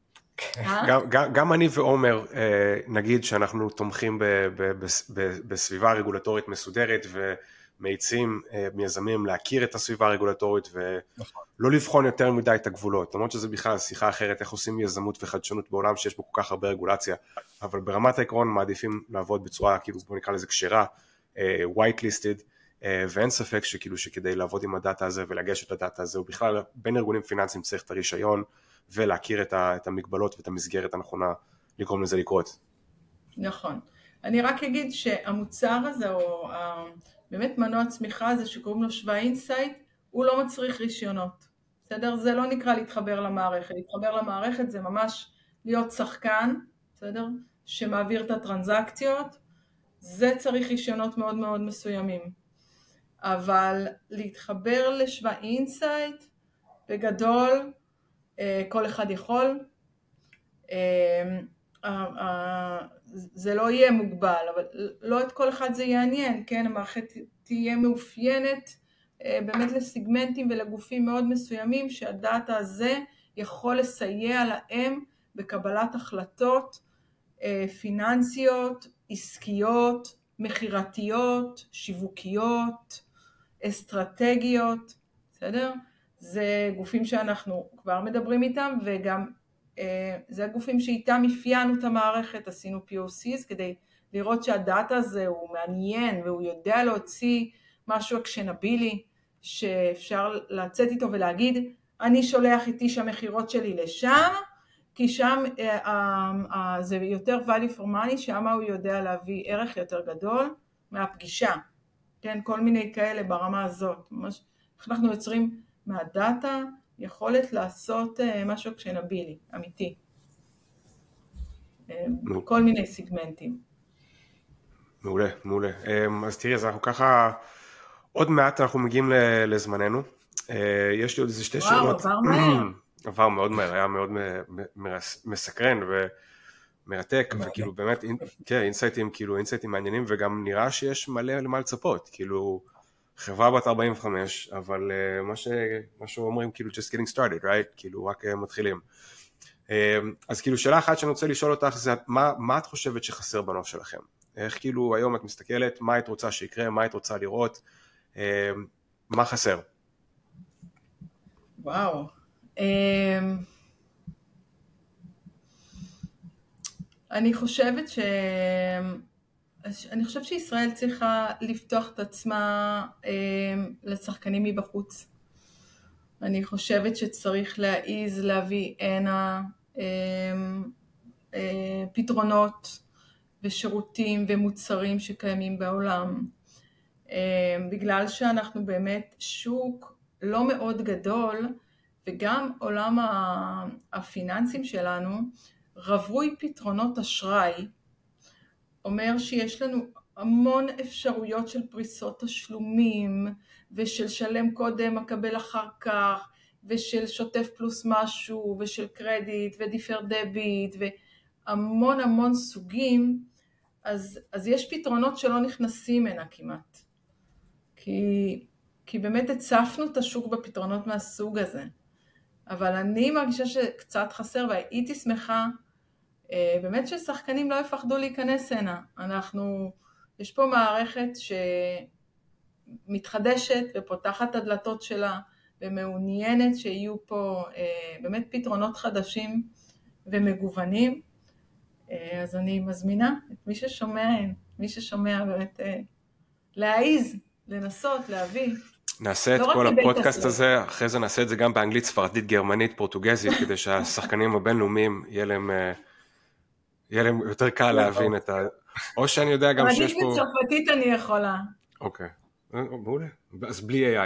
גם אני ועומר, נגיד שאנחנו תומכים בסביבה רגולטורית מסודרת, ומאיצים מיזמים להכיר את הסביבה הרגולטורית, ולא לבחון יותר מדי את הגבולות, למרות שזה בכלל שיחה אחרת, איך עושים יזמות וחדשנות בעולם שיש בו כל כך הרבה רגולציה, אבל ברמת העקרון מעדיפים לעבוד בצורה, כאילו בוא נקרא לזה כשרה, white listed, ואין ספק שכאילו שכדי לעבוד עם הדאטה הזה ולגשת לדאטה הזה, ובכלל בין ארגונים פיננסיים צריך את הרישיון, ולהכיר את המגבלות ואת המסגרת הנכונה לגרום לזה לקרות. נכון. אני רק אגיד שהמוצר הזה, או באמת מנוע צמיחה הזה שקוראים לו שווה אינסייט, הוא לא מצריך רישיונות. בסדר? זה לא נקרא להתחבר למערכת. להתחבר למערכת זה ממש להיות שחקן, בסדר? שמעביר את הטרנזקציות. זה צריך רישיונות מאוד מאוד מסוימים. אבל להתחבר לשווה אינסייט, בגדול, כל אחד יכול. זה לא יהיה מוגבל, אבל לא את כל אחד זה יעניין, כן? המערכת תהיה מאופיינת באמת לסגמנטים ולגופים מאוד מסוימים, שהדאטה הזה יכול לסייע להם בקבלת החלטות פיננסיות, עסקיות, מחירתיות, שיווקיות, אסטרטגיות, בסדר? זה גופים שאנחנו כבר מדברים איתם, וגם זה הגופים שאיתם אפיינו את המערכת, עשינו פי או סי'ס, כדי לראות שהדאטה הזה הוא מעניין, והוא יודע להוציא משהו אקשנבילי, שאפשר לצאת איתו ולהגיד, אני שולח איתי שהמחירות שלי לשם, כי שם זה יותר value for money, שם הוא יודע להביא ערך יותר גדול מהפגישה. כן, כל מיני כאלה ברמה הזאת. ממש, אנחנו יוצרים מהדאטה יכולת לעשות משהו אקשנבילי, אמיתי. כל מיני סגמנטים. מעולה, מעולה. אז תראי, אז אנחנו ככה, עוד מעט אנחנו מגיעים לזמננו. יש לי עוד איזה שתי שאלות. וואו, עבר מהר. עבר מאוד מהר, היה מאוד מסקרן ומרתק, וכאילו באמת, כן, אינסייטים, כאילו אינסייטים מעניינים, וגם נראה שיש מלא למה לצפות, כאילו חברה בת ארבעים וחמש, אבל מה ש, מה שאומרים, כאילו just getting started, right? כאילו רק מתחילים. אז כאילו שאלה אחת שאני רוצה לשאול אותך, זה מה, מה את חושבת שחסר בנוף שלכם? איך כאילו היום את מסתכלת, מה את רוצה שיקרה, מה את רוצה לראות, מה חסר? וואו. אני חושבת ש... אני חושבת שישראל צריכה לפתוח את עצמה לשחקנים מבחוץ. אני חושבת שצריך להעיז להביא הנה פתרונות ושירותים ומוצרים שקיימים בעולם. בגלל שאנחנו באמת שוק לא מאוד גדול, וגם עולם הפיננסים שלנו רווי פתרונות אשראי, אומר שיש לנו המון אפשרויות של פריסות תשלומים, ושל שלם קודם מקבל אחר כך, ושל שוטף פלוס משהו, ושל קרדיט ודיפר דביט, והמון המון סוגים, אז, אז יש פתרונות שלא נכנסים הנה כמעט. כי, כי באמת הצפנו את השוק בפתרונות מהסוג הזה. אבל אני מרגישה שקצת חסר, והייתי שמחה, באמת ששחקנים לא יפחדו להיכנס הנה. אנחנו, יש פה מערכת שמתחדשת ופותחת את הדלתות שלה, ומעוניינת שיהיו פה באמת פתרונות חדשים ומגוונים. אז אני מזמינה את מי ששומע, מי ששומע באמת להעיז, לנסות, להביא. נעשה את כל הפודקאסט הזה, אחרי זה נעשה את זה גם באנגלית, ספרדית, גרמנית, פורטוגזית, כדי שהשחקנים הבינלאומיים יהיה להם, יהיה להם יותר קל להבין את ה... או שאני יודע גם שיש פה... אני בצרפתית אני יכולה. אוקיי, מעולה. אז בלי איי איי.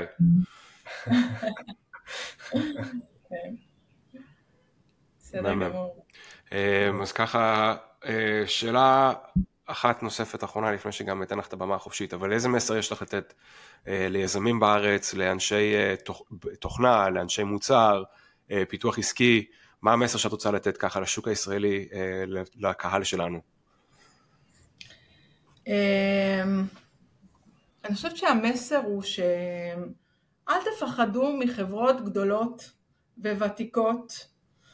בסדר גמור. אז ככה, שאלה אחת נוספת אחרונה לפני שגם אתן לך את הבמה החופשית, אבל איזה מסר יש לך לתת ליזמים בארץ, לאנשי תוכנה, לאנשי מוצר, פיתוח עסקי, מה המסר שאת רוצה לתת ככה לשוק הישראלי, לקהל שלנו? אני חושבת שהמסר הוא שאל תפחדו מחברות גדולות וותיקות.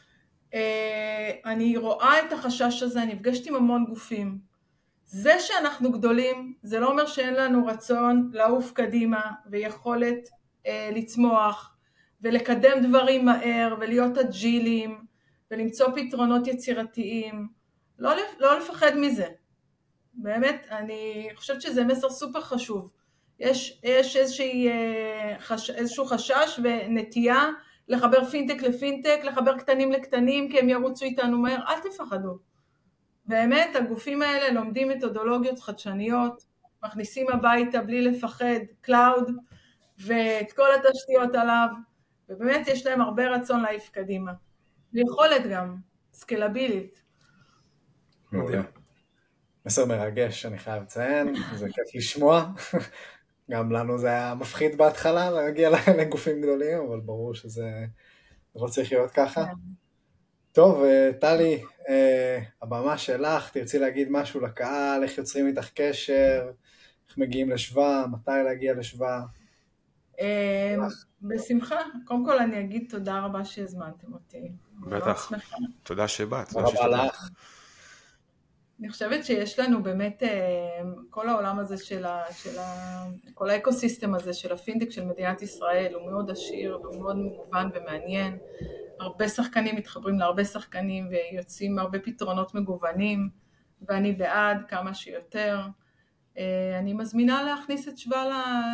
אני רואה את החשש הזה, אני נפגשת עם המון גופים. זה שאנחנו גדולים, זה לא אומר שאין לנו רצון לעוף קדימה ויכולת אה, לצמוח ולקדם דברים מהר ולהיות אג'ילים ולמצוא פתרונות יצירתיים. לא, לא לפחד מזה. באמת, אני חושבת שזה מסר סופר חשוב. יש, יש איזושהי, אה, חש, איזשהו חשש ונטייה לחבר פינטק לפינטק, לחבר קטנים לקטנים, כי הם ירוצו איתנו מהר. אל תפחדו. באמת, הגופים האלה לומדים מתודולוגיות חדשניות, מכניסים הביתה בלי לפחד, קלאוד, ואת כל התשתיות עליו, ובאמת יש להם הרבה רצון להעיף קדימה. ויכולת גם, סקלבילית. מסר מרגש, אני חייב לציין, זה כיף לשמוע. גם לנו זה היה מפחיד בהתחלה להגיע לגופים גדולים, אבל ברור שזה לא צריך להיות ככה. טוב, טלי, הבמה שלך, תרצי להגיד משהו לקהל, איך יוצרים איתך קשר, איך מגיעים לשווה, מתי להגיע לשווה? בשמחה, קודם כל אני אגיד תודה רבה שהזמנתם אותי. בטח, תודה שבאת. תודה רבה לך. אני חושבת שיש לנו באמת כל העולם הזה של, ה, של ה, כל האקוסיסטם הזה של הפינטק של מדינת ישראל, הוא מאוד עשיר והוא מאוד מגוון ומעניין. הרבה שחקנים מתחברים להרבה שחקנים ויוצאים הרבה פתרונות מגוונים, ואני בעד כמה שיותר. אני מזמינה להכניס את שווה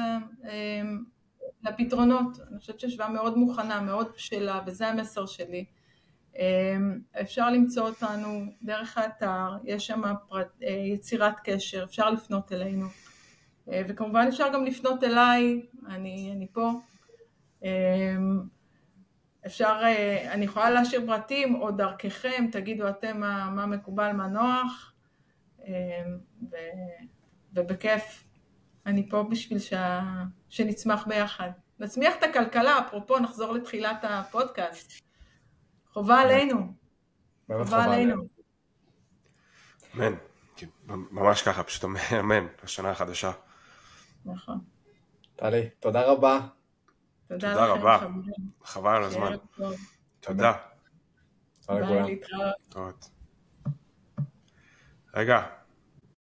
לפתרונות. אני חושבת ששווה מאוד מוכנה, מאוד בשלה, וזה המסר שלי. אפשר למצוא אותנו דרך האתר, יש שם יצירת קשר, אפשר לפנות אלינו, וכמובן אפשר גם לפנות אליי, אני, אני פה. אפשר, אני יכולה להשאיר פרטים או דרככם, תגידו אתם מה, מה מקובל, מה נוח, ו, ובכיף, אני פה בשביל ש, שנצמח ביחד. נצמיח את הכלכלה, אפרופו נחזור לתחילת הפודקאסט. חובה עלינו. באמת חובה עלינו. אמן. ממש ככה, פשוט אמן, השנה החדשה. נכון. טלי, תודה רבה. תודה רבה. חבל על הזמן. תודה. ביי, להתראות. רגע.